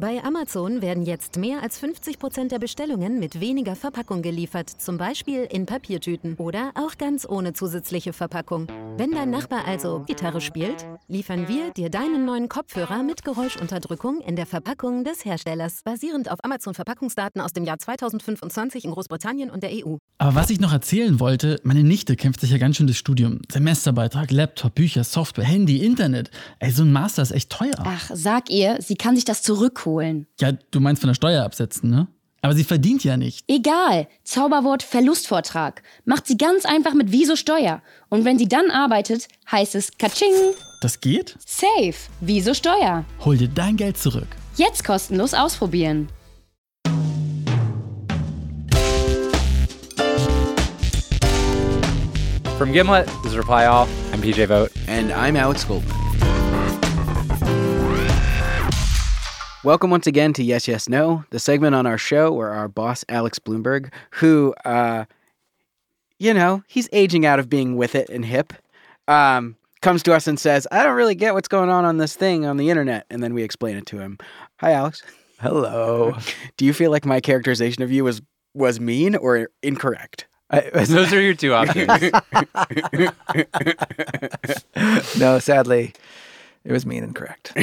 Bei Amazon werden jetzt mehr als 50% der Bestellungen mit weniger Verpackung geliefert, zum Beispiel in Papiertüten oder auch ganz ohne zusätzliche Verpackung. Wenn dein Nachbar also Gitarre spielt, liefern wir dir deinen neuen Kopfhörer mit Geräuschunterdrückung in der Verpackung des Herstellers, basierend auf Amazon-Verpackungsdaten aus dem Jahr 2025 in Großbritannien und der EU. Aber was ich noch erzählen wollte, meine Nichte kämpft sich ja ganz schön das Studium. Semesterbeitrag, Laptop, Bücher, Software, Handy, Internet. Ey, so ein Master ist echt teuer. Ach, sag ihr, sie kann sich das zurückholen. Ja, du meinst von der Steuer absetzen, ne? Aber sie verdient ja nicht. Egal. Zauberwort Verlustvortrag. Macht sie ganz einfach mit Wieso Steuer. Und wenn sie dann arbeitet, heißt es Katsching. Das geht? Safe. Wieso Steuer. Hol dir dein Geld zurück. Jetzt kostenlos ausprobieren. From Gimlet, this is Reply All. I'm PJ Vogt. And I'm Alex Goldman. Welcome once again to Yes, Yes, No, the segment on our show where our boss, Alex Bloomberg, who, he's aging out of being with it and hip, comes to us and says, I don't really get what's going on this thing on the internet. And then we explain it to him. Hi, Alex. Hello. Do you feel like my characterization of you was mean or incorrect? Those are your two options. No, sadly, it was mean and correct.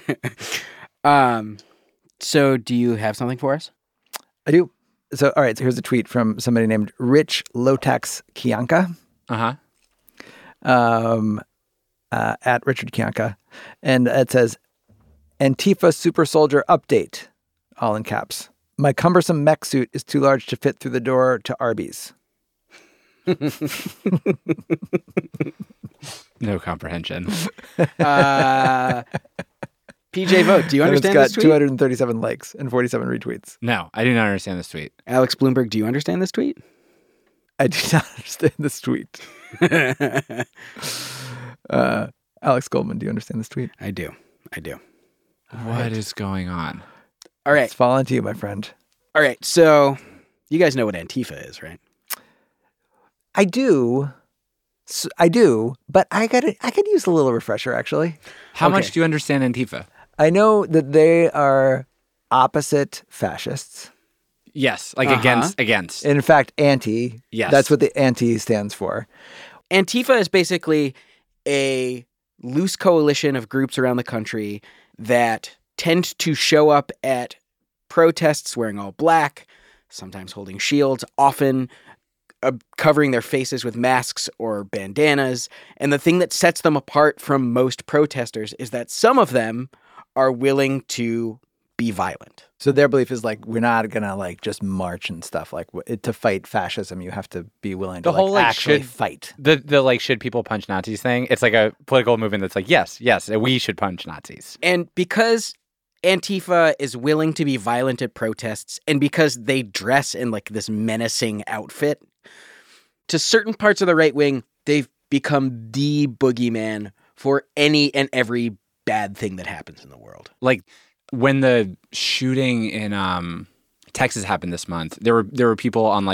So do you have something for us? I do. So, all right. So here's a tweet from somebody named Rich Lotax Kianka. At Richard Kianka. And it says, Antifa super soldier update, all in caps. My cumbersome mech suit is too large to fit through the door to Arby's. No comprehension. PJ Vogt, do you understand this tweet? It's got 237 likes and 47 retweets. No, I do not understand this tweet. Alex Bloomberg, do you understand this tweet? I do not understand this tweet. Alex Goldman, do you understand this tweet? I do. What is going on? All right. It's fallen to you, my friend. All right. So you guys know what Antifa is, right? I do, but I could use a little refresher, actually. How much do you understand Antifa? I know that they are opposite fascists. Yes, like against. In fact, anti. Yes. That's what the anti stands for. Antifa is basically a loose coalition of groups around the country that tend to show up at protests wearing all black, sometimes holding shields, often covering their faces with masks or bandanas. And the thing that sets them apart from most protesters is that some of them are willing to be violent. So their belief is like, we're not going to just march and stuff. Like to fight fascism, you have to be willing to actually fight. The should people punch Nazis thing? It's like a political movement that's like, yes, we should punch Nazis. And because Antifa is willing to be violent at protests and because they dress in this menacing outfit, to certain parts of the right wing, they've become the boogeyman for any and every bad thing that happens in the world. Like when the shooting in Texas happened this month, there were people on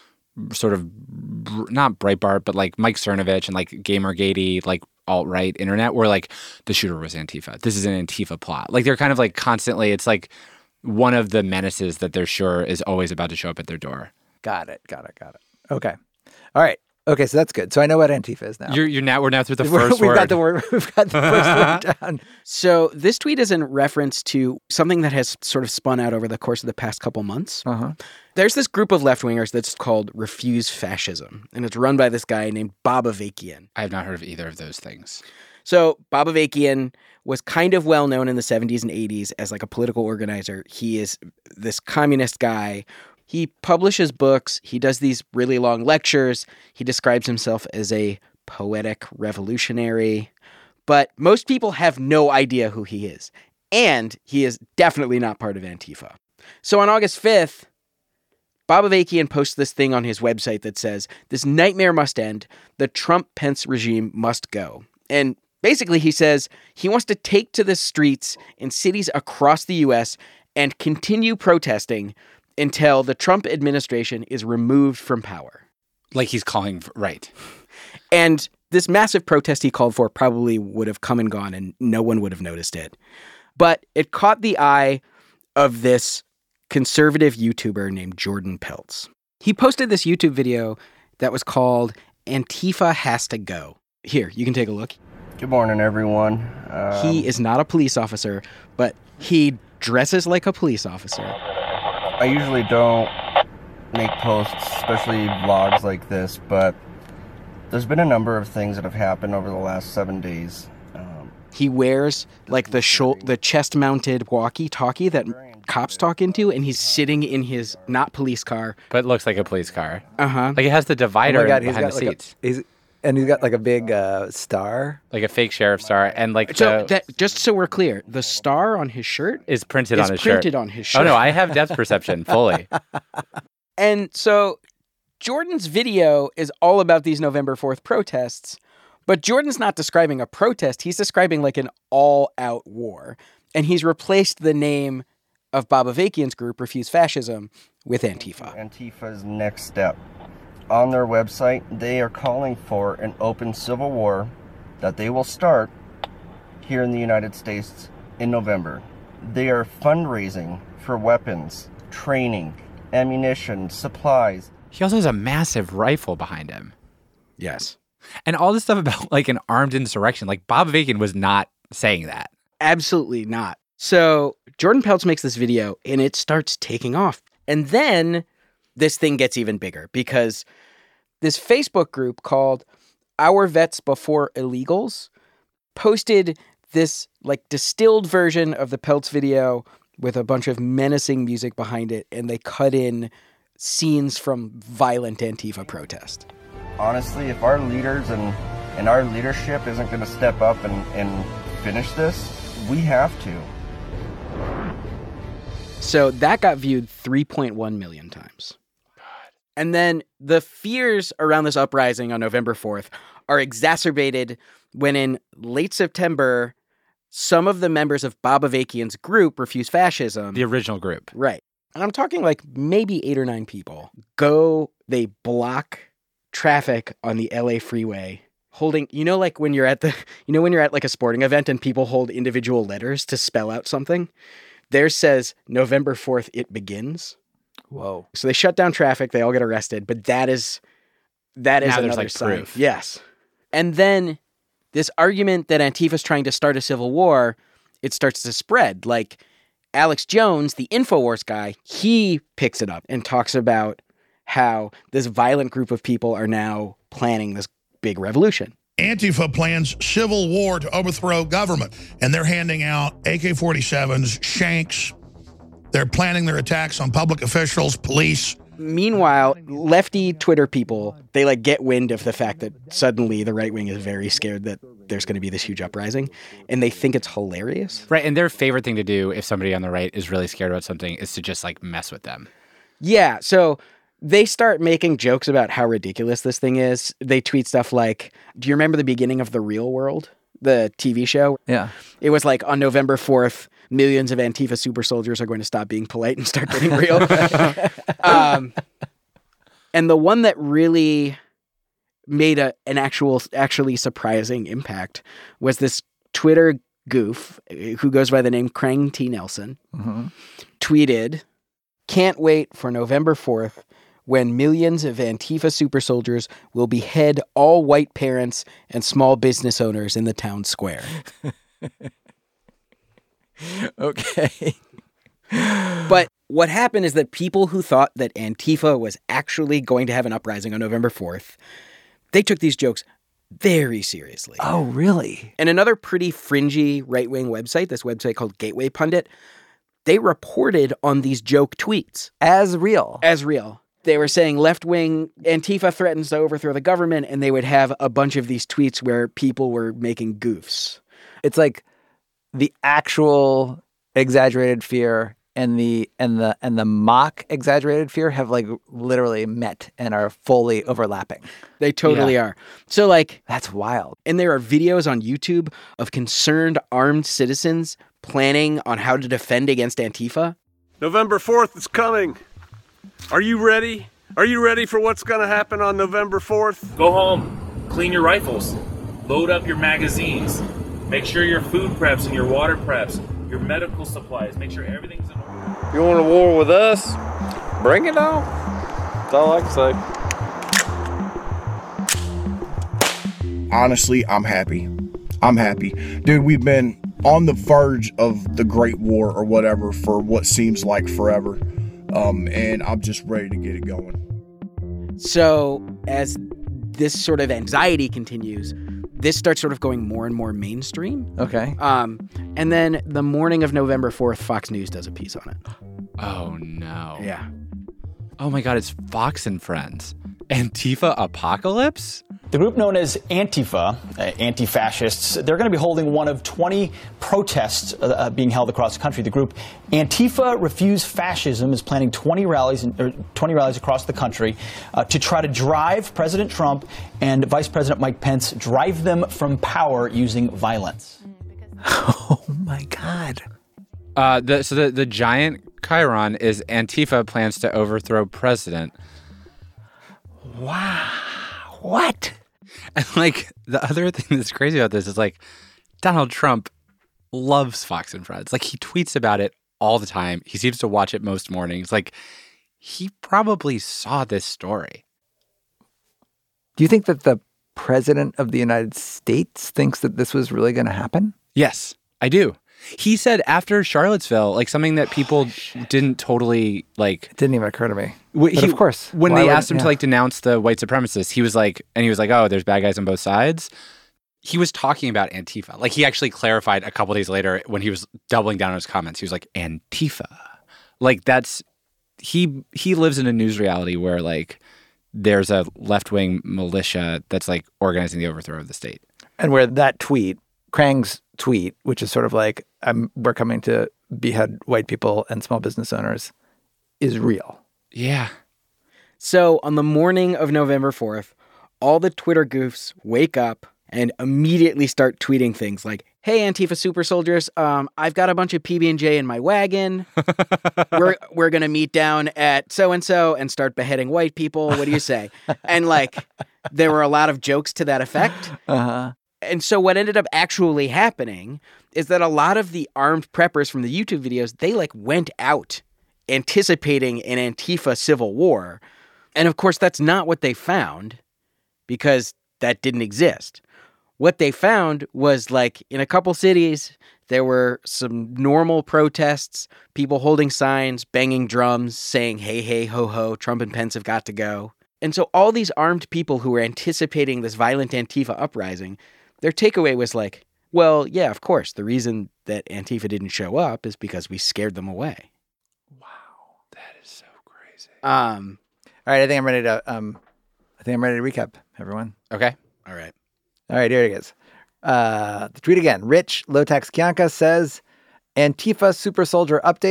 sort of not Breitbart, but Mike Cernovich and Gamergate-y, alt-right internet where the shooter was Antifa. This is an Antifa plot. They're kind of constantly, it's one of the menaces that they're sure is always about to show up at their door. Got it. Okay. All right. Okay, so that's good. So I know what Antifa is now. We're now through the first word. We've got the first word down. So this tweet is in reference to something that has sort of spun out over the course of the past couple months. Uh-huh. There's this group of left-wingers that's called Refuse Fascism, and it's run by this guy named Bob Avakian. I have not heard of either of those things. So Bob Avakian was kind of well known in the 70s and 80s as a political organizer. He is this communist guy. He publishes books. He does these really long lectures. He describes himself as a poetic revolutionary. But most people have no idea who he is. And he is definitely not part of Antifa. So on August 5th, Bob Avakian posts this thing on his website that says, "This nightmare must end. The Trump-Pence regime must go." And basically he says he wants to take to the streets in cities across the U.S. and continue protesting until the Trump administration is removed from power. He's calling for, right. And this massive protest he called for probably would have come and gone and no one would have noticed it. But it caught the eye of this conservative YouTuber named Jordan Peltz. He posted this YouTube video that was called Antifa Has to Go. Here, you can take a look. Good morning, everyone. He is not a police officer, but he dresses like a police officer. I usually don't make posts, especially vlogs like this, but there's been a number of things that have happened over the last 7 days. He wears like the chest-mounted walkie-talkie that cops talk into, and he's sitting in his not police car. But it looks like a police car. Uh-huh. Like it has the divider behind the like seats. He's got like a big star. Like a fake sheriff star. And like just so we're clear, the star on his shirt is printed on his shirt. Oh, no, I have depth perception fully. And so Jordan's video is all about these November 4th protests, but Jordan's not describing a protest. He's describing like an all-out war. And he's replaced the name of Bob Avakian's group, Refuse Fascism, with Antifa. Antifa's next step. On their website, they are calling for an open civil war that they will start here in the United States in November. They are fundraising for weapons, training, ammunition, supplies. He also has a massive rifle behind him. Yes. And all this stuff about like an armed insurrection, like Bob Avakian was not saying that. Absolutely not. So Jordan Peltz makes this video and it starts taking off. And then this thing gets even bigger because this Facebook group called Our Vets Before Illegals posted this like distilled version of the Peltz video with a bunch of menacing music behind it. And they cut in scenes from violent Antifa protest. Honestly, if our leaders and our leadership isn't going to step up and finish this, we have to. So that got viewed 3.1 million times. And then the fears around this uprising on November 4th are exacerbated when in late September, some of the members of Bob Avakian's group, Refuse Fascism... The original group. Right. And I'm talking like maybe 8 or 9 people. They block traffic on the LA freeway holding, like when you're at like a sporting event and people hold individual letters to spell out something. Theirs says November 4th, it begins. Whoa. So they shut down traffic. They all get arrested. But that is another like sign. Proof. Yes. And then this argument that Antifa's trying to start a civil war, it starts to spread. Like Alex Jones, the InfoWars guy, he picks it up and talks about how this violent group of people are now planning this big revolution. Antifa plans civil war to overthrow government, and they're handing out AK-47s, shanks. They're planning their attacks on public officials, police. Meanwhile, lefty Twitter people, they like get wind of the fact that suddenly the right wing is very scared that there's going to be this huge uprising, and they think it's hilarious. Right, and their favorite thing to do if somebody on the right is really scared about something is to just like mess with them. Yeah, so they start making jokes about how ridiculous this thing is. They tweet stuff like, do you remember the beginning of The Real World, the TV show? Yeah. It was like on November 4th, millions of Antifa super soldiers are going to stop being polite and start getting real. And the one that really made an actually surprising impact was this Twitter goof who goes by the name Krang T. Nelson, tweeted, "Can't wait for November 4th when millions of Antifa super soldiers will behead all white parents and small business owners in the town square." Okay. But what happened is that people who thought that Antifa was actually going to have an uprising on November 4th, they took these jokes very seriously. Oh, really? And another pretty fringy right-wing website, this website called Gateway Pundit, they reported on these joke tweets. As real. As real. They were saying left-wing Antifa threatens to overthrow the government, and they would have a bunch of these tweets where people were making goofs. It's like the actual exaggerated fear and the mock exaggerated fear have like literally met and are fully overlapping. They totally are. So like, that's wild. And there are videos on YouTube of concerned armed citizens planning on how to defend against Antifa. November 4th is coming. Are you ready? Are you ready for what's going to happen on November 4th? Go home, clean your rifles, load up your magazines, make sure your food preps and your water preps, your medical supplies, make sure everything's in order. If you want a war with us, bring it on. That's all I can say. Honestly, I'm happy. Dude, we've been on the verge of the Great War or whatever for what seems like forever. And I'm just ready to get it going. So as this sort of anxiety continues, this starts sort of going more and more mainstream. Okay. And then the morning of November 4th, Fox News does a piece on it. Oh, no. Yeah. Oh, my God. It's Fox and Friends. Antifa apocalypse? The group known as Antifa, anti-fascists, they're going to be holding one of 20 protests being held across the country. The group Antifa Refuse Fascism is planning 20 rallies across the country to try to drive President Trump and Vice President Mike Pence, drive them from power using violence. Oh, my God. So the giant chyron is Antifa plans to overthrow president. Wow. What? And, like, the other thing that's crazy about this is, like, Donald Trump loves Fox and Friends. Like, he tweets about it all the time. He seems to watch it most mornings. Like, he probably saw this story. Do you think that the president of the United States thinks that this was really going to happen? Yes, I do. He said after Charlottesville, like, something that people didn't totally, like... It didn't even occur to me. But of course. When they asked him to, like, denounce the white supremacists, he was like, oh, there's bad guys on both sides. He was talking about Antifa. Like, he actually clarified a couple days later when he was doubling down on his comments. He was like, Antifa. Like, that's... He lives in a news reality where, like, there's a left-wing militia that's, like, organizing the overthrow of the state. And where that tweet, Krang's tweet, which is sort of like, we're coming to behead white people and small business owners, is real. Yeah. So on the morning of November 4th, all the Twitter goofs wake up and immediately start tweeting things like, hey, Antifa super soldiers, I've got a bunch of PB&J in my wagon. We're going to meet down at so-and-so and start beheading white people. What do you say? And, like, there were a lot of jokes to that effect. Uh-huh. And so what ended up actually happening is that a lot of the armed preppers from the YouTube videos, they, like, went out anticipating an Antifa civil war. And, of course, that's not what they found because that didn't exist. What they found was, like, in a couple cities, there were some normal protests, people holding signs, banging drums, saying, hey, hey, ho, ho, Trump and Pence have got to go. And so all these armed people who were anticipating this violent Antifa uprising, their takeaway was like, well, yeah, of course, the reason that Antifa didn't show up is because we scared them away. Wow, that is so crazy. All right, I think I'm ready to recap, everyone. Okay. All right. All right, here it is. The tweet again. Rich Low-Tax Kianka says, Antifa super soldier update, :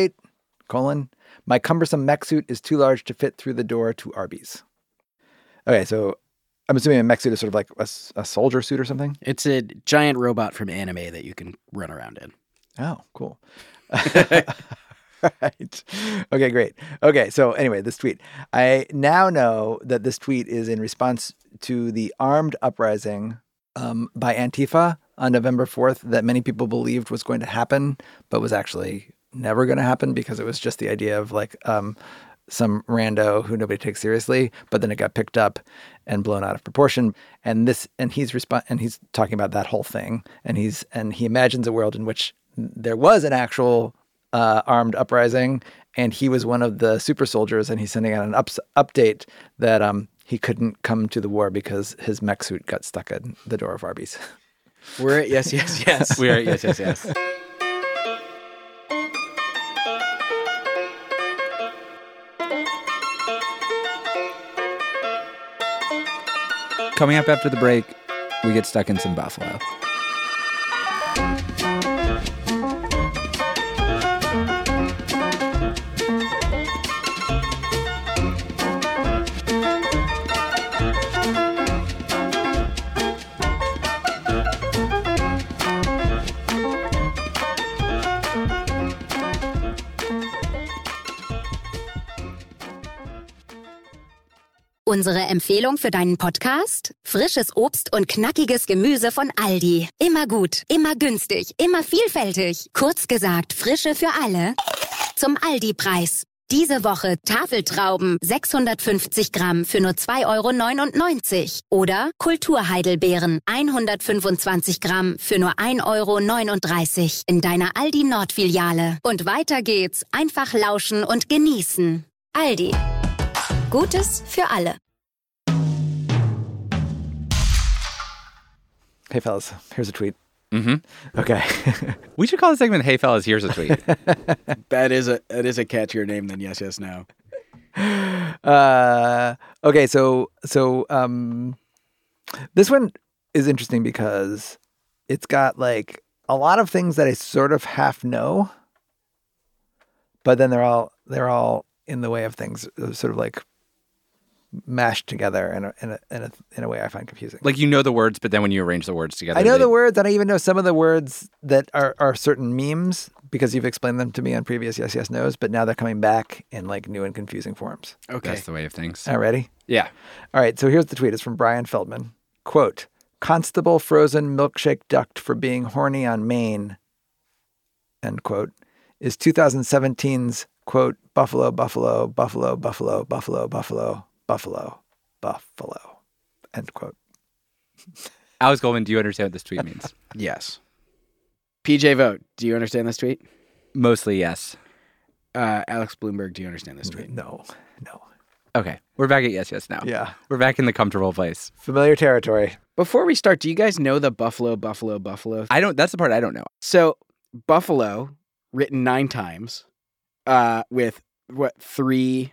my cumbersome mech suit is too large to fit through the door to Arby's. Okay, so I'm assuming a mech suit is sort of like a soldier suit or something? It's a giant robot from anime that you can run around in. Oh, cool. Right. Okay, great. Okay, so anyway, this tweet. I now know that this tweet is in response to the armed uprising by Antifa on November 4th that many people believed was going to happen, but was actually never going to happen because it was just the idea of, like, some rando who nobody takes seriously, but then it got picked up and blown out of proportion. And he's talking about that whole thing. And he imagines a world in which there was an actual armed uprising, and he was one of the super soldiers, and he's sending out an update that he couldn't come to the war because his mech suit got stuck at the door of Arby's. We're at yes, yes, yes. We are at yes, yes, yes. Coming up after the break, we get stuck in some buffalo. Unsere Empfehlung für deinen Podcast? Frisches Obst und knackiges Gemüse von Aldi. Immer gut, immer günstig, immer vielfältig. Kurz gesagt, Frische für alle. zum Aldi-Preis. Diese Woche Tafeltrauben 650 Gramm für nur 2,99 € oder Kulturheidelbeeren 125 Gramm für nur 1,39 € in deiner Aldi Nord-Filiale. Und weiter geht's, einfach lauschen und genießen. Aldi. Gutes für alle. Hey, fellas, here's a tweet. Mm-hmm. Okay. We should call the segment "Hey fellas, here's a tweet." That is a catchier name than Yes, Yes, No. Okay, so this one is interesting because it's got like a lot of things that I sort of half know, but then they're all in the way of things, sort of like mashed together in a way I find confusing. Like, you know the words, but then when you arrange the words together, I know the words, and I even know some of the words that are certain memes because you've explained them to me on previous Yes, Yes, No's, but now they're coming back in like new and confusing forms. Okay. That's the way of things. All right, ready? Yeah. All right, so here's the tweet. It's from Brian Feldman. Quote, Constable frozen milkshake ducked for being horny on Maine, end quote, is 2017's, quote, Buffalo, Buffalo, Buffalo, Buffalo, Buffalo, Buffalo, Buffalo, Buffalo, end quote. Alex Goldman, do you understand what this tweet means? Yes. PJ Vogt, do you understand this tweet? Mostly yes. Alex Bloomberg, do you understand this tweet? No. Okay. We're back at Yes, Yes, Now. Yeah. We're back in the comfortable place. Familiar territory. Before we start, do you guys know the Buffalo, Buffalo, Buffalo? That's the part I don't know. So, Buffalo, written 9 times, with three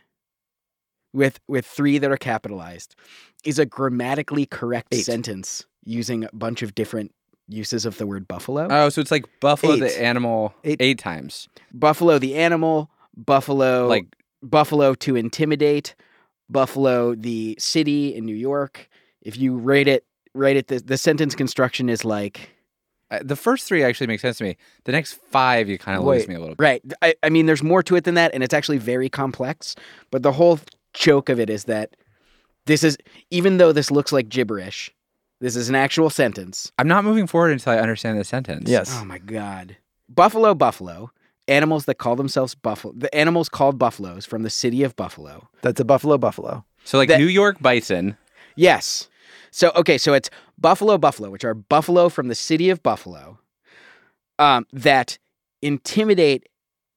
that are capitalized, is a grammatically correct 8 sentence using a bunch of different uses of the word buffalo. Oh, so it's like buffalo 8. the animal 8 times. Buffalo the animal, buffalo Like buffalo to intimidate, buffalo the city in New York. If you rate it, the sentence construction is like... the first 3 actually make sense to me. The next 5, you kind of lose me a little bit. Right. I mean, there's more to it than that, and it's actually very complex. But the whole joke of it is that this is, even though this looks like gibberish, this is an actual sentence. I'm not moving forward until I understand the sentence. Yes. Oh my God. Buffalo, buffalo. Animals that call themselves buffalo. The animals called buffaloes from the city of Buffalo. That's a buffalo, buffalo. So like New York bison. Yes. So, okay, so it's buffalo, buffalo, which are buffalo from the city of Buffalo, that intimidate,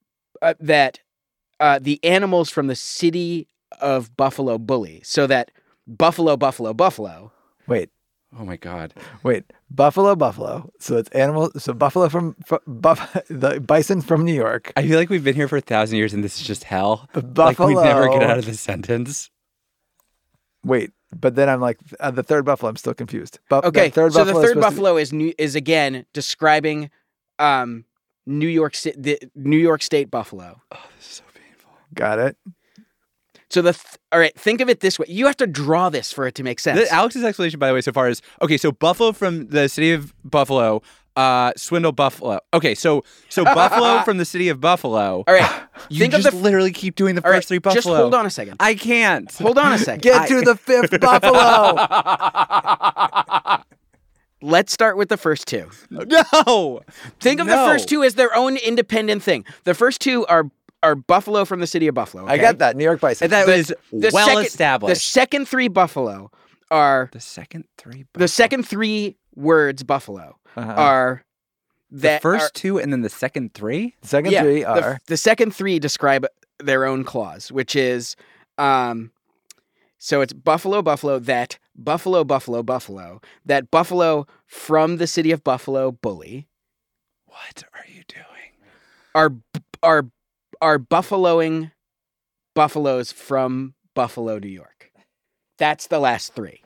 the animals from the city of Buffalo bully. So that buffalo, buffalo, buffalo. Wait. Oh my God. Wait. Buffalo, buffalo. So it's animals. So buffalo from the bison from New York. I feel like we've been here for 1,000 years and this is just hell. Buffalo. Like we never get out of this sentence. Wait. But then I'm like, the third buffalo, I'm still confused. Okay, the third buffalo is again describing New York State buffalo. Oh, this is so painful. Got it. So all right, think of it this way. You have to draw this for it to make sense. Alex's explanation, by the way, so far is, okay, so buffalo from the city of Buffalo, swindle buffalo. Okay, so buffalo from the city of Buffalo. All right. You just literally keep doing the first 3 buffalo. Just hold on a second. I can't. Hold on a second. Get to the 5th buffalo. Let's start with the first 2. No. Think of the first 2 as their own independent thing. The first 2 are buffalo from the city of Buffalo. Okay? I got that. New York bison. And that was well established. The second 3 buffalo are... The second 3 buffalo. The second 3 words buffalo are... The first 2 and then the second 3? The second 3 are... The second 3 describe their own clause, which is... So it's buffalo, buffalo, that buffalo, buffalo, buffalo, that buffalo from the city of Buffalo bully. What are you doing? Are buffaloing buffaloes from Buffalo, New York. That's the last 3.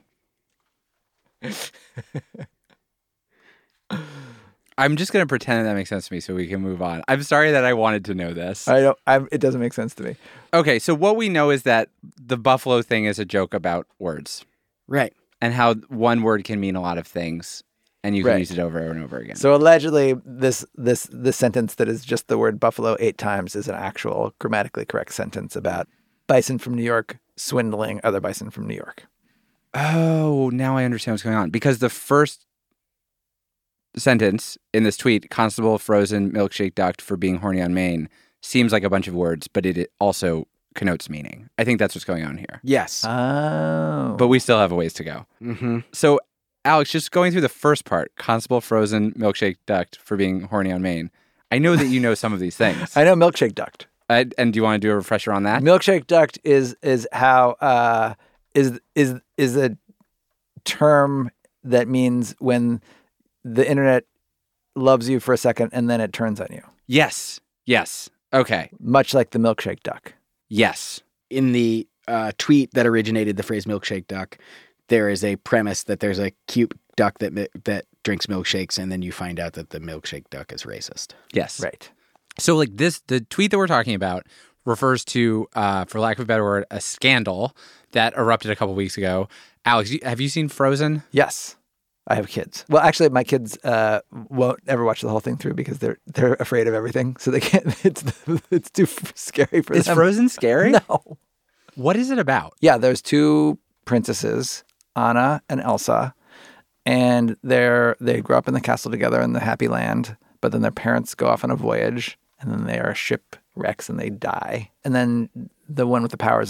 I'm just going to pretend that makes sense to me so we can move on. I'm sorry that I wanted to know this. It doesn't make sense to me. Okay, so what we know is that the buffalo thing is a joke about words. Right. And how one word can mean a lot of things, and you can use it over and over again. So allegedly, this sentence that is just the word buffalo 8 times is an actual grammatically correct sentence about bison from New York swindling other bison from New York. Oh, now I understand what's going on. Because the first sentence in this tweet, Constable frozen milkshake ducked for being horny on Maine, seems like a bunch of words, but it also connotes meaning. I think that's what's going on here. Yes. Oh. But we still have a ways to go. Mm-hmm. So, Alex, just going through the first part, Constable Frozen Milkshake Duct for being horny on Maine. I know that you know some of these things. I know Milkshake Duct. And do you want to do a refresher on that? Milkshake Duct is how is a term that means when the internet loves you for a second and then it turns on you. Yes. Okay. Much like the milkshake duck. Yes. In the tweet that originated the phrase milkshake duck, there is a premise that there's a cute duck that drinks milkshakes, and then you find out that the milkshake duck is racist. Yes. Right. So like the tweet that we're talking about refers to, for lack of a better word, a scandal that erupted a couple weeks ago. Alex, have you seen Frozen? Yes. I have kids. Well, actually, my kids won't ever watch the whole thing through because they're afraid of everything, so they can't. It's too scary for them. Is Frozen scary? No. What is it about? Yeah, there's two princesses, Anna and Elsa, and they grow up in the castle together in the Happy Land. But then their parents go off on a voyage, and then they are shipwrecks and they die. And then the one with the powers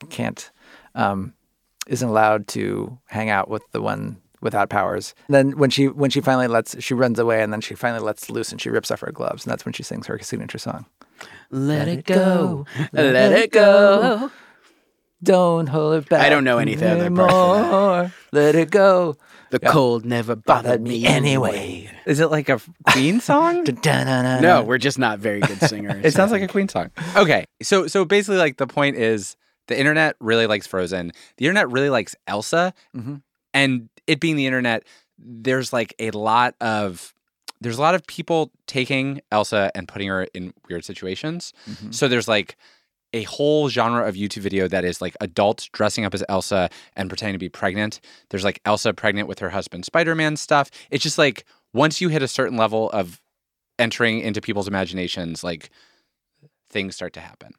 isn't allowed to hang out with the one without powers. And then when she finally she runs away, and then she finally lets loose and she rips off her gloves, and that's when she sings her signature song. Let it go, let it go. Don't hold it back. I don't know anything other part than that. Let it go. The cold never bothered me anyway. Is it like a Queen song? No, we're just not very good singers. It sounds like a Queen song. Okay, so basically, like the point is, the internet really likes Frozen. The internet really likes Elsa, and it being the internet, there's a lot of people taking Elsa and putting her in weird situations. So there's like a whole genre of YouTube video that is like adults dressing up as Elsa and pretending to be pregnant. There's like Elsa pregnant with her husband Spider-Man stuff. It's just like once you hit a certain level of entering into people's imaginations, like things start to happen.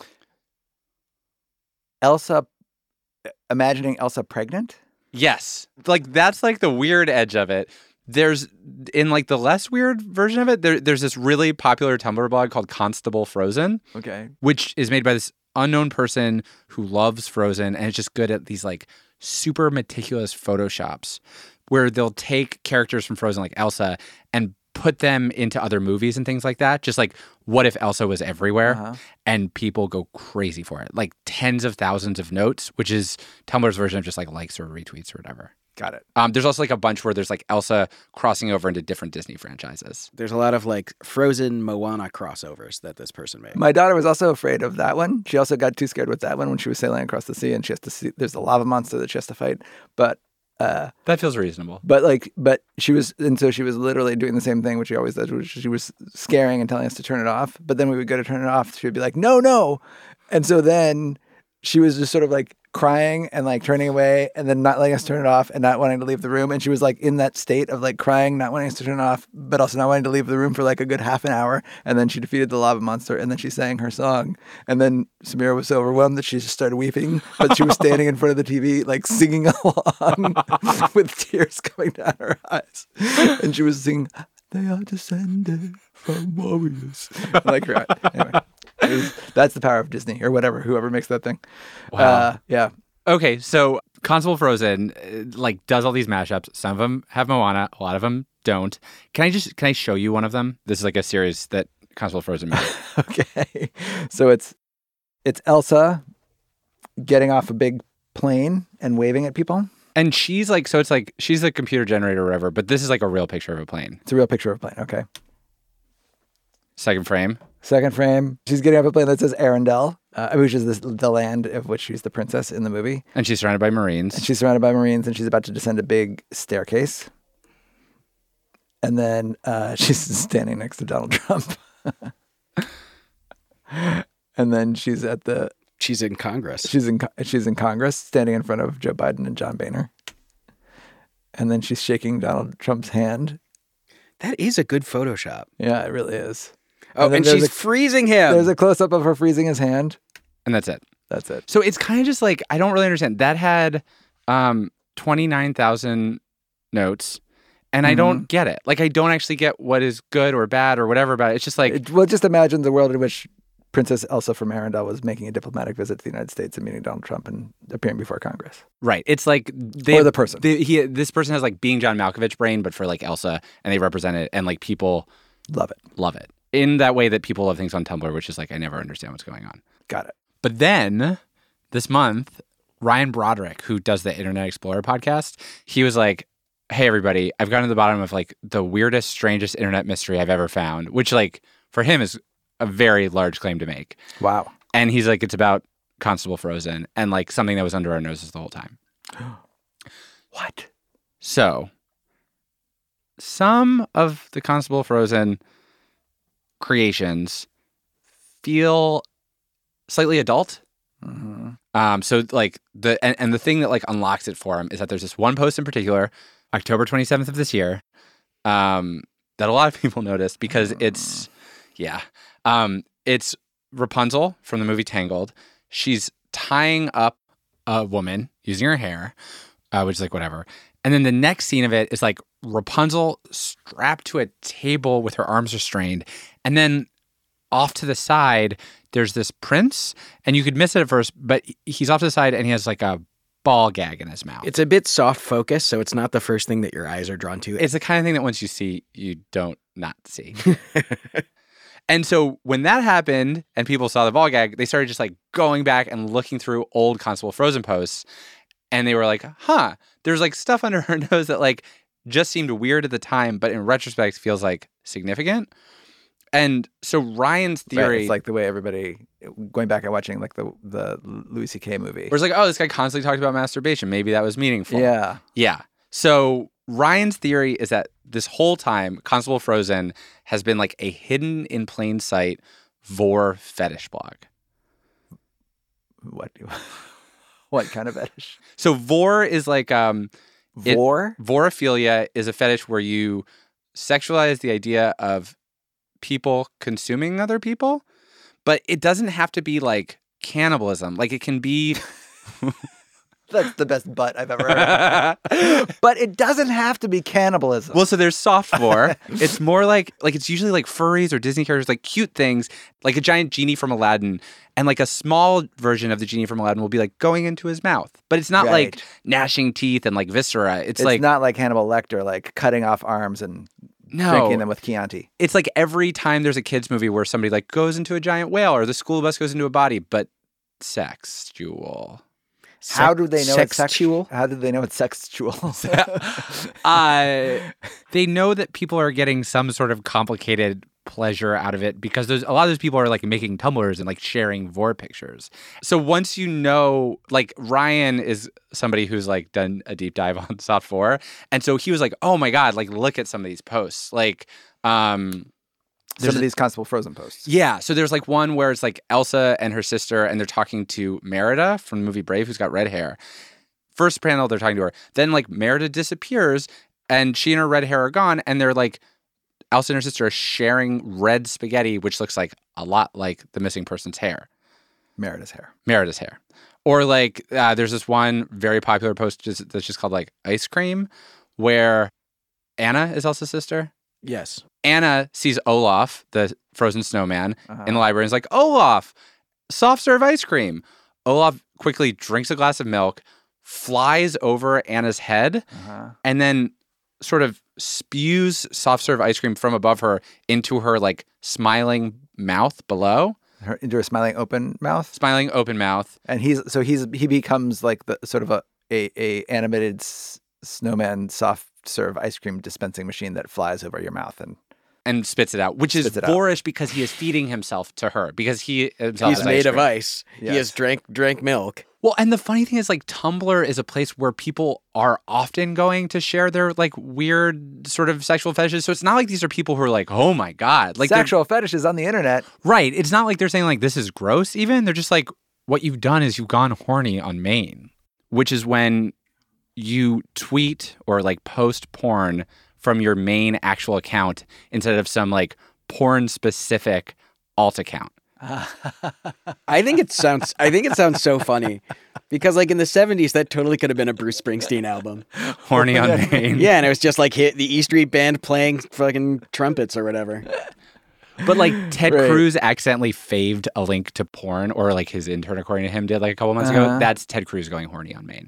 Imagining Elsa pregnant? Yes. Like that's like the weird edge of it. There's in like the less weird version of it, there's this really popular Tumblr blog called Constable Frozen. Okay. Which is made by this unknown person who loves Frozen and is just good at these like super meticulous photoshops where they'll take characters from Frozen like Elsa and put them into other movies and things like that. Just like, what if Elsa was everywhere? And people go crazy for it. Like tens of thousands of notes, which is Tumblr's version of just like likes or retweets or whatever. Got it. There's also like a bunch where there's like Elsa crossing over into different Disney franchises. There's a lot of like Frozen Moana crossovers that this person made. My daughter was also afraid of that one. She also got too scared with that one when she was sailing across the sea, and she has to see there's a lava monster that she has to fight. But that feels reasonable. But she was literally doing the same thing, which she always does, which she was scaring and telling us to turn it off. But then we would go to turn it off. She would be like, no. And so then she was just sort of like crying and like turning away and then not letting us turn it off and not wanting to leave the room. And she was like in that state of like crying, not wanting us to turn it off, but also not wanting to leave the room for like a good half an hour. And then she defeated the lava monster and then she sang her song. And then Samira was so overwhelmed that she just started weeping, but she was standing in front of the TV, like singing along with tears coming down her eyes. And she was singing, "They are descended from warriors." Like, right. Anyway. That's the power of Disney or whoever makes that thing. Wow. Yeah. Okay, so Constable Frozen like does all these mashups. Some of them have Moana, a lot of them don't. Can I show you one of them? This is like a series that Constable Frozen made. Okay. So it's Elsa getting off a big plane and waving at people. And she's like, so it's like she's a computer generator or whatever, but this is like a real picture of a plane. It's a real picture of a plane. Okay. Second frame. She's getting off a plane that says Arendelle, which is the land of which she's the princess in the movie. And she's surrounded by Marines. And she's about to descend a big staircase. And then she's standing next to Donald Trump. And then she's in Congress. She's in Congress, standing in front of Joe Biden and John Boehner. And then she's shaking Donald Trump's hand. That is a good Photoshop. Yeah, it really is. Oh, and she's freezing him. There's a close-up of her freezing his hand. And that's it. That's it. So it's kind of just like, I don't really understand. That had 29,000 notes, and I don't get it. Like, I don't actually get what is good or bad or whatever about it. It's just like... Well, just imagine the world in which Princess Elsa from Arendelle was making a diplomatic visit to the United States and meeting Donald Trump and appearing before Congress. Right. It's like or the person. This person has like being John Malkovich brain, but for like Elsa, and they represent it, and like people love it in that way that people love things on Tumblr, which is like I never understand what's going on. Got it. But then this month, Ryan Broderick, who does the Internet Explorer podcast, he was like, "Hey everybody, I've gotten to the bottom of like the weirdest, strangest internet mystery I've ever found," which like for him is a very large claim to make. Wow. And he's like, it's about Constable Frozen and like something that was under our noses the whole time. What? So, some of the Constable Frozen creations feel slightly adult. Mm-hmm. So like the thing that like unlocks it for him is that there's this one post in particular, October 27th of this year, that a lot of people noticed because it's Rapunzel from the movie Tangled. She's tying up a woman using her hair, which is like whatever. And then the next scene of it is like Rapunzel strapped to a table with her arms restrained. And then off to the side, there's this prince. And you could miss it at first, but he's off to the side and he has like a ball gag in his mouth. It's a bit soft focus, so it's not the first thing that your eyes are drawn to. It's the kind of thing that once you see, you don't not see. And so when that happened and people saw the ball gag, they started just like going back and looking through old Constable Frozen posts. And they were like, there's like stuff under her nose that like just seemed weird at the time, but in retrospect feels like significant. And so Ryan's theory... Right, it's like the way everybody, going back and watching like the Louis C.K. movie. Where it's like, oh, this guy constantly talked about masturbation. Maybe that was meaningful. Yeah. Yeah. So Ryan's theory is that this whole time, Constable Frozen has been like a hidden in plain sight vor fetish blog. What kind of fetish? So vor is like... vor? Vorophilia is a fetish where you sexualize the idea of people consuming other people, but it doesn't have to be like cannibalism. Like it can be... That's the best butt I've ever heard. But it doesn't have to be cannibalism. Well, so there's soft vor. It's more like it's usually like furries or Disney characters, like cute things, like a giant genie from Aladdin. And like a small version of the genie from Aladdin will be like going into his mouth. But it's not like gnashing teeth and like viscera. It's like not like Hannibal Lecter, like cutting off arms and drinking them with Chianti. It's like every time there's a kid's movie where somebody like goes into a giant whale or the school bus goes into a body, but sexual. How do they know it's sexual? How do they know it's sexual? They know that people are getting some sort of complicated pleasure out of it because a lot of those people are like making Tumblrs and like sharing vor pictures. So once you know, like Ryan is somebody who's like done a deep dive on soft vor, and so he was like, "Oh my god, like look at some of these posts." Like some of these Constable Frozen posts. Yeah. So there's like one where it's like Elsa and her sister and they're talking to Merida from the movie Brave, who's got red hair. First panel, they're talking to her. Then like Merida disappears and she and her red hair are gone. And they're like, Elsa and her sister are sharing red spaghetti, which looks like a lot like the missing person's hair. Merida's hair. Or like there's this one very popular post that's just called like ice cream where Anna is Elsa's sister. Yes. Anna sees Olaf, the frozen snowman, in the library and is like, Olaf, soft serve ice cream. Olaf quickly drinks a glass of milk, flies over Anna's head, and then sort of spews soft serve ice cream from above her into her like smiling mouth below. Into a smiling open mouth? Smiling open mouth. And he becomes like the sort of a animated snowman soft serve ice cream dispensing machine that flies over your mouth and spits it out, which is boorish because he is feeding himself to her because he's made of ice. Yes. He has drank milk. Well, and the funny thing is like Tumblr is a place where people are often going to share their like weird sort of sexual fetishes. So it's not like these are people who are like, oh my God. Like sexual fetishes on the internet. Right. It's not like they're saying like this is gross even. They're just like, what you've done is you've gone horny on Maine, which is when you tweet or like post porn from your main actual account instead of some like porn specific alt account. I think it sounds so funny because like in the 70s that totally could have been a Bruce Springsteen album. Horny on Maine. Yeah, and it was just like the E Street Band playing fucking trumpets or whatever. But like Ted Right. Cruz accidentally faved a link to porn, or like his intern, according to him, did like a couple months ago. That's Ted Cruz going horny on Maine.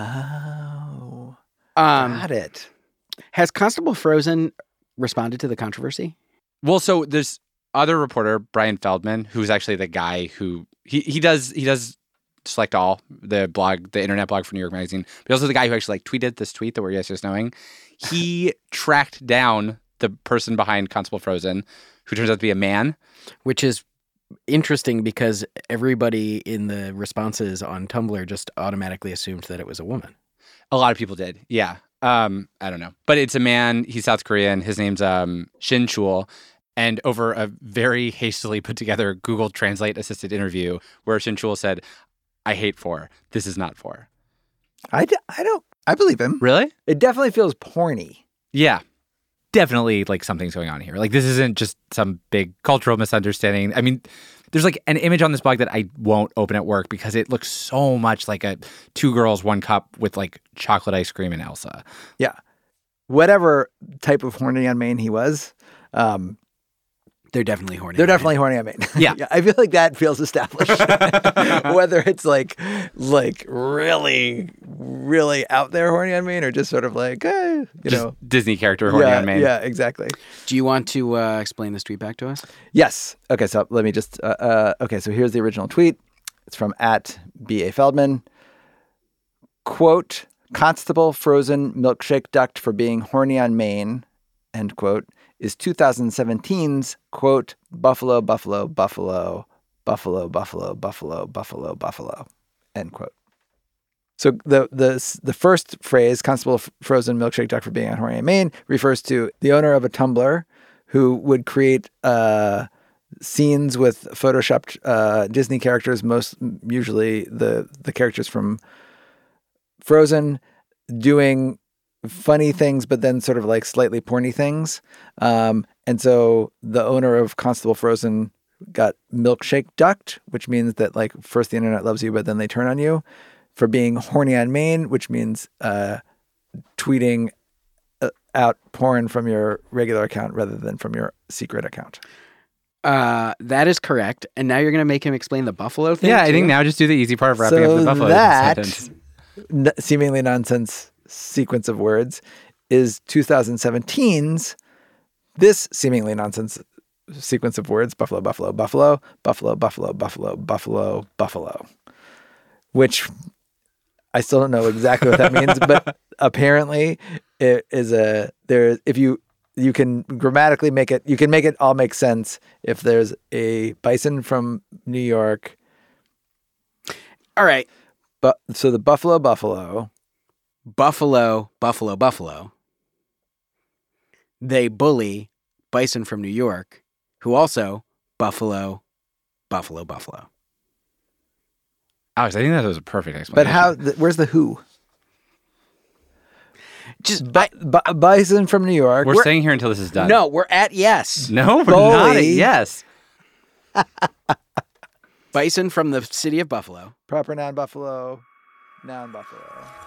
Oh. Got it. Has Constable Frozen responded to the controversy? Well, so there's other reporter, Brian Feldman, who's actually the guy who he does Select All, the internet blog for New York Magazine, but also the guy who actually like tweeted this tweet that we're just knowing. He tracked down the person behind Constable Frozen, who turns out to be a man. Which is interesting because everybody in the responses on Tumblr just automatically assumed that it was a woman. A lot of people did. Yeah. I don't know. But it's a man. He's South Korean. His name's Shin Chul. And over a very hastily put together Google Translate assisted interview where Shin Chul said, "I hate 4. This is not 4." I believe him. Really? It definitely feels porny. Yeah. Definitely like something's going on here. Like this isn't just some big cultural misunderstanding. I mean, there's like an image on this blog that I won't open at work because it looks so much like a 2 girls, 1 cup with like chocolate ice cream and Elsa. Yeah. Whatever type of horny on Maine he was, they're definitely horny. They're definitely horny on Maine. Yeah. I feel like that feels established. Whether it's like really, really out there horny on Maine or just sort of like, Disney character horny on Maine. Yeah, exactly. Do you want to explain this tweet back to us? Yes. Okay, so let me just, so here's the original tweet. It's from @BA Feldman. Quote, Constable Frozen milkshake ducked for being horny on Maine, end quote, is 2017's, quote, Buffalo, Buffalo, Buffalo, Buffalo, Buffalo, Buffalo, Buffalo, Buffalo, end quote. So the first phrase, Constable Frozen milkshake ducked for being on horny on Maine, refers to the owner of a Tumblr who would create scenes with photoshopped Disney characters, most usually the characters from Frozen, doing funny things, but then sort of like slightly porny things. And so the owner of Constable Frozen got milkshake ducked, which means that like first the internet loves you, but then they turn on you, for being horny on Maine, which means tweeting out porn from your regular account rather than from your secret account. That is correct. And now you're going to make him explain the buffalo thing? Yeah, I think now just do the easy part of wrapping up the buffalo sentence. Seemingly nonsense sequence of words is 2017's this seemingly nonsense sequence of words, Buffalo, Buffalo, Buffalo, Buffalo, Buffalo, Buffalo, Buffalo, Buffalo, which I still don't know exactly what that means, but apparently it is if you can grammatically make it, you can make it all make sense if there's a bison from New York. All right. But so the Buffalo, Buffalo, Buffalo, Buffalo, Buffalo. They bully bison from New York, who also Buffalo, Buffalo, Buffalo. Alex, I think that was a perfect explanation. But where's the who? Just bison from New York. We're staying here until this is done. No, we're at yes. No, we're not at yes. Bison from the city of Buffalo. Proper noun Buffalo. Noun Buffalo.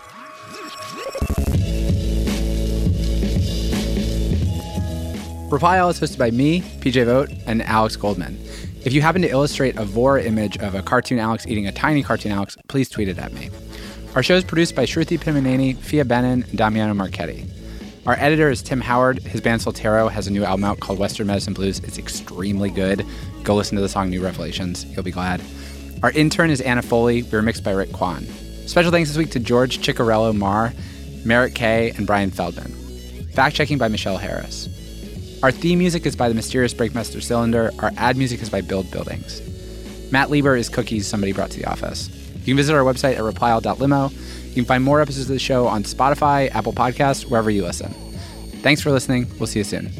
Reply All is hosted by me, PJ Vogt, and Alex Goldman. If you happen to illustrate a vor image of a cartoon Alex eating a tiny cartoon Alex, please tweet it at me. Our show is produced by Shruti Pimaneni, Fia Benin, and Damiano Marchetti. Our editor is Tim Howard. His band Soltero has a new album out called Western Medicine Blues. It's extremely good. Go listen to the song New Revelations. You'll be glad. Our intern is Anna Foley. We were mixed by Rick Kwan. Special thanks this week to George Ciccarello Marr, Merritt Kay, and Brian Feldman. Fact-checking by Michelle Harris. Our theme music is by the mysterious Breakmaster Cylinder. Our ad music is by Build Buildings. Matt Lieber is Cookies Somebody Brought to the Office. You can visit our website at replyall.limo. You can find more episodes of the show on Spotify, Apple Podcasts, wherever you listen. Thanks for listening. We'll see you soon.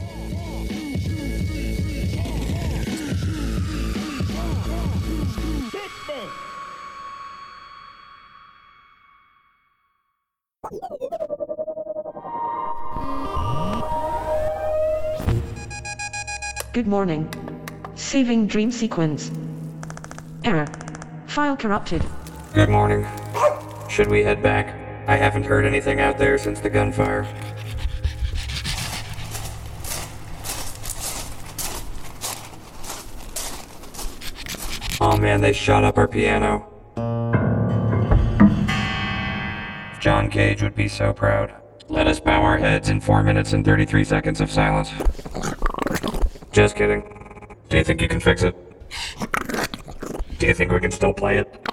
Good morning. Saving dream sequence. Error. File corrupted. Good morning. Should we head back? I haven't heard anything out there since the gunfire. man, they shot up our piano. John Cage would be so proud. Let us bow our heads in 4 minutes and 33 seconds of silence. Just kidding. Do you think you can fix it? Do you think we can still play it?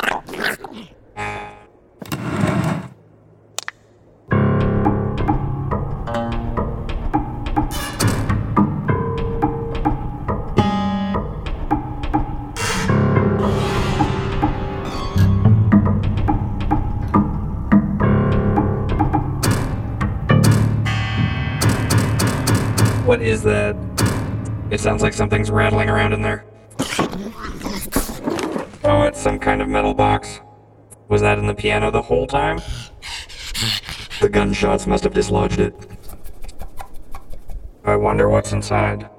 What is that? It sounds like something's rattling around in there. Oh, it's some kind of metal box. Was that in the piano the whole time? The gunshots must have dislodged it. I wonder what's inside.